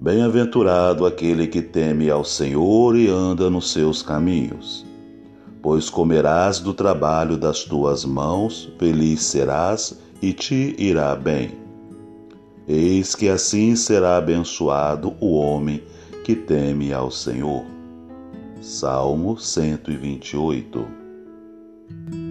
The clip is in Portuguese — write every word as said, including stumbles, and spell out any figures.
Bem-aventurado aquele que teme ao Senhor e anda nos seus caminhos. Pois comerás do trabalho das tuas mãos, feliz serás e te irá bem. Eis que assim será abençoado o homem que teme ao Senhor. Salmo cento e vinte e oito.